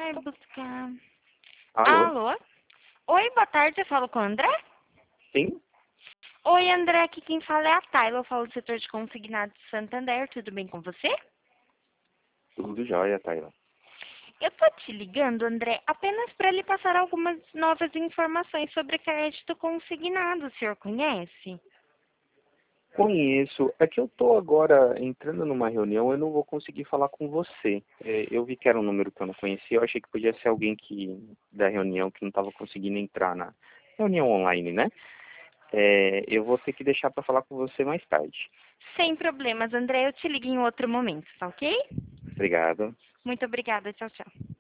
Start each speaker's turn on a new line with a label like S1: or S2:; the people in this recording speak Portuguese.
S1: Vai buscar.
S2: Alô?
S1: Alô? Oi, boa tarde, eu falo com o André?
S2: Sim?
S1: Oi, André, aqui quem fala é a Tayla, eu falo do setor de consignados de Santander, tudo bem com você?
S2: Tudo jóia, Taylor.
S1: Eu tô te ligando, André, apenas para lhe passar algumas novas informações sobre crédito consignado, o senhor conhece?
S2: Conheço. É que eu tô agora entrando numa reunião, eu não vou conseguir falar com você. Eu vi que era um número que eu não conhecia, eu achei que podia ser alguém da reunião que não estava conseguindo entrar na reunião online, né? Eu vou ter que deixar para falar com você mais tarde.
S1: Sem problemas, André, eu te ligo em outro momento, tá ok?
S2: Obrigado.
S1: Muito obrigada, tchau, tchau.